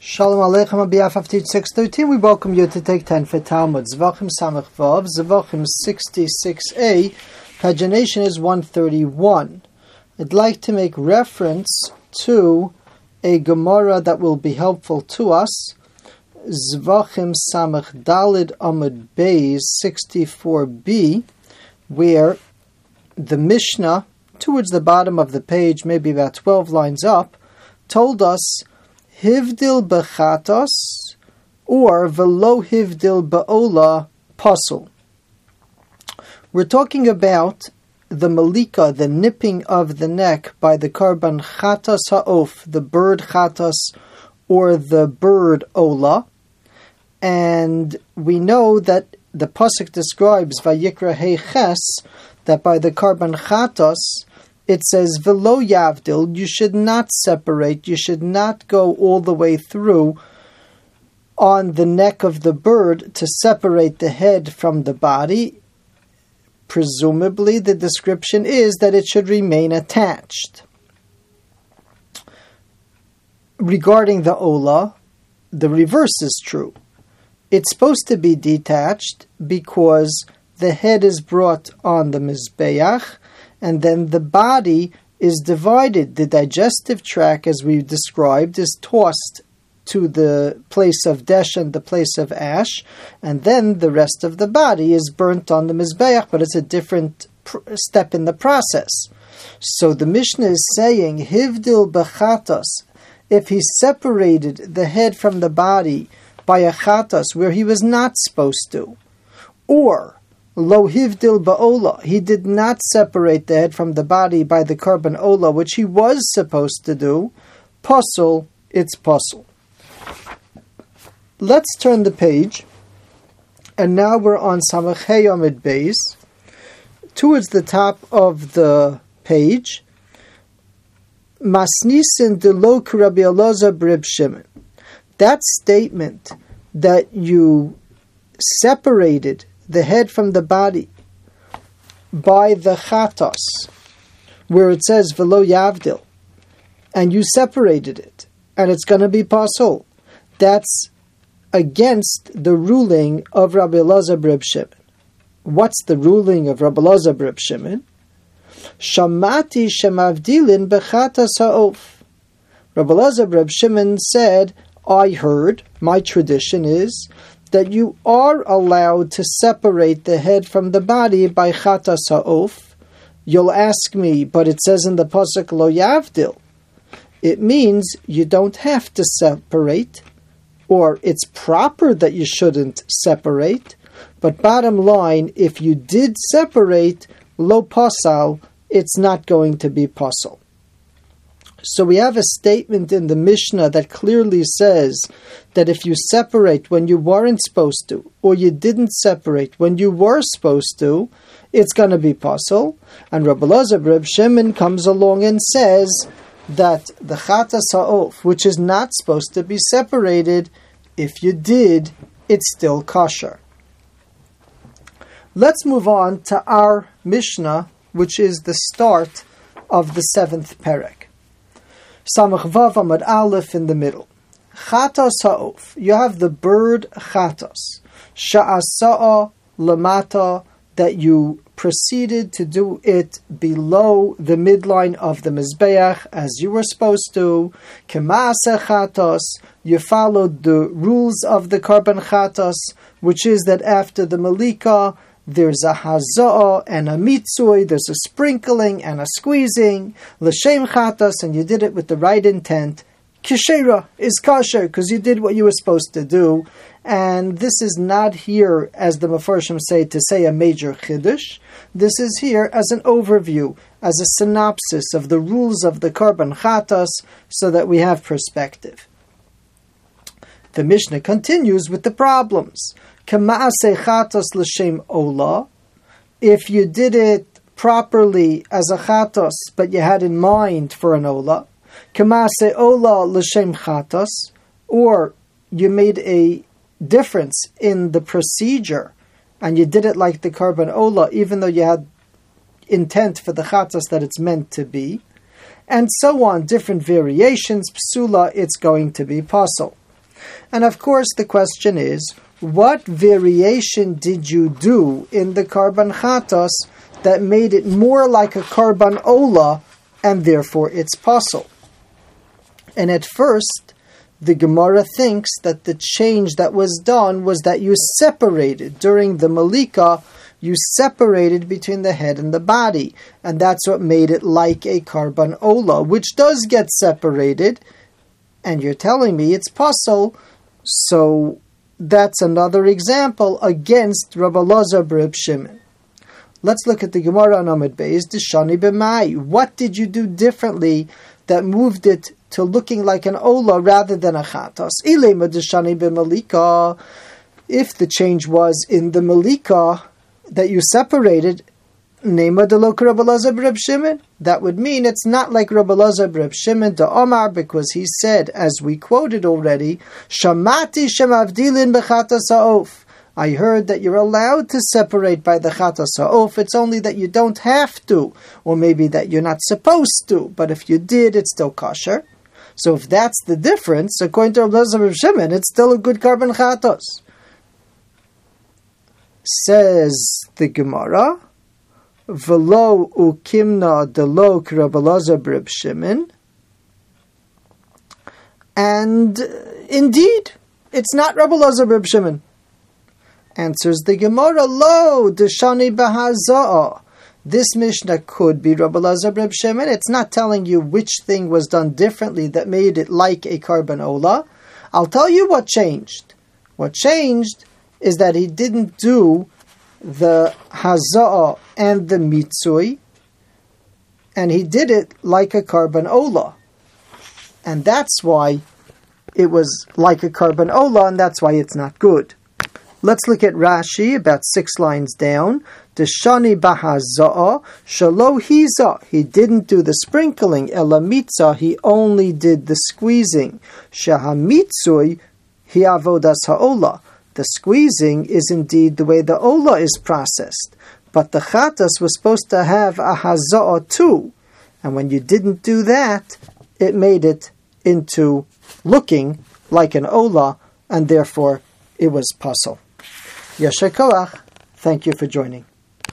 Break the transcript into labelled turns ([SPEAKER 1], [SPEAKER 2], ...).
[SPEAKER 1] Shalom Aleichem on behalf of Teach 613. We welcome you to take 10 for Talmud. Zvachim Samach Vav, Zvachim 66a, pagination is 131. I'd like to make reference to a Gemara that will be helpful to us. Zvachim Samach Dalid Amud Beis 64b, where the Mishnah, towards the bottom of the page, maybe about 12 lines up, told us Hivdil bechatos or velo hivdil beola pasul. We're talking about the malika, the nipping of the neck by the karban chatos ha'of, the bird chatos or the bird ola. And we know that the pasuk describes Vayikra Hei Ches, that by the karban chatos it says, Velo yavdil, you should not separate, you should not go all the way through on the neck of the bird to separate the head from the body. Presumably, the description is that it should remain attached. Regarding the ola, the reverse is true. It's supposed to be detached because the head is brought on the mizbeach, and then the body is divided. The digestive tract, as we described, is tossed to the place of desh and the place of ash, and then the rest of the body is burnt on the mizbeach, but it's a different step in the process. So the Mishnah is saying, Hivdil bechatos, if he separated the head from the body by a chatos where he was not supposed to, or Lo hivdil ba'ola, he did not separate the head from the body by the karban ola, which he was supposed to do, pasul, it's pasul. Let's turn the page, and now we're on Samach Hei Amud Beis. Towards the top of the page, Masnisin de lo Rabbi Elazar b'Reb Shimon. That statement that you separated the head from the body by the chatos, where it says velo yavdil, and you separated it, and it's going to be pasul, that's against the ruling of Rabbi Elazar b'Reb Shimon. What's the ruling of Rabbi Elazar b'Reb Shimon? Shamati shemavdilin bechatas ha'of. Rabbi Elazar b'Reb Shimon said, I heard, my tradition is, that you are allowed to separate the head from the body by chatas ha'of. You'll ask me, but it says in the pasuk lo yavdil. It means you don't have to separate, or it's proper that you shouldn't separate. But bottom line, if you did separate, lo pasal, it's not going to be pasal. So we have a statement in the Mishnah that clearly says that if you separate when you weren't supposed to, or you didn't separate when you were supposed to, it's going to be pasul. And Rabbi Elazar b'Reb Shimon comes along and says that the chatas ha'of, which is not supposed to be separated, if you did, it's still kosher. Let's move on to our Mishnah, which is the start of the 7th perek. Samach Vav Amud Aleph in the middle. Chatos ha'of. You have the bird chatos. Sha'asa'a lamata, that you proceeded to do it below the midline of the mizbeach as you were supposed to. Kemase chatos. You followed the rules of the karban chatos, which is that after the malika, there's a haza'ah and a mitzui, there's a sprinkling and a squeezing, l'shem chatas, and you did it with the right intent. Kishera is kosher, because you did what you were supposed to do. And this is not here, as the Mefarshim say, to say a major chiddush. This is here as an overview, as a synopsis of the rules of the karban chatas, so that we have perspective. The Mishnah continues with the problems. K'ma'aseh chatos l'shem ola. If you did it properly as a chatos, but you had in mind for an ola. K'ma'aseh ola l'shem chatos. Or you made a difference in the procedure, and you did it like the karban ola, even though you had intent for the chatos that it's meant to be. And so on, different variations. Psula, it's going to be pasul. And of course the question is, what variation did you do in the Karban Chatos that made it more like a Karban Ola, and therefore it's pasul? And at first, the Gemara thinks that the change that was done was that you separated during the Malika, you separated between the head and the body, and that's what made it like a Karban Ola, which does get separated, and you're telling me it's pasul, so that's another example against Rabbi Elazar Reb Shimon. Let's look at the Gemara on Amud Beis, Deshani b'mai. What did you do differently that moved it to looking like an Ola rather than a Chatos? Ilema Deshani b'malika. If the change was in the Malika that you separated, Nema delok Rabbi Elazar Reb Shimon. That would mean it's not like Rabbi Elazar Reb Shimon de Omar, because he said, as we quoted already, Shamati shemavdilin b'chatas ha'of. I heard that you're allowed to separate by the chatas ha'of. It's only that you don't have to, or maybe that you're not supposed to. But if you did, it's still kosher. So if that's the difference, according to Rabbi Elazar Reb Shimon, it's still a good Karban Chatos. Says the Gemara, V'lo ukimna delok Rabbi Elazar Reb Shimon. And indeed, it's not Rabbi Elazar Reb Shimon. Answers the Gemara, Lo deshani b'haza'ah. This Mishnah could be Rabbi Elazar Reb Shimon. It's not telling you which thing was done differently that made it like a Karban Ola. I'll tell you what changed. What changed is that he didn't do the Haza'ah and the Mitzui, and he did it like a Karban Ola. And that's why it was like a Karban Ola, and that's why it's not good. Let's look at Rashi, about 6 lines down. Deshani b'haza'ah shalo hiza. He didn't do the sprinkling. Ela mitzah. He only did the squeezing. Shahamitzui hi avodas ha'ola. The squeezing is indeed the way the ola is processed. But the chatas was supposed to have a haza'ah too. And when you didn't do that, it made it into looking like an ola, and therefore it was pasul. Yasher koach. Thank you for joining.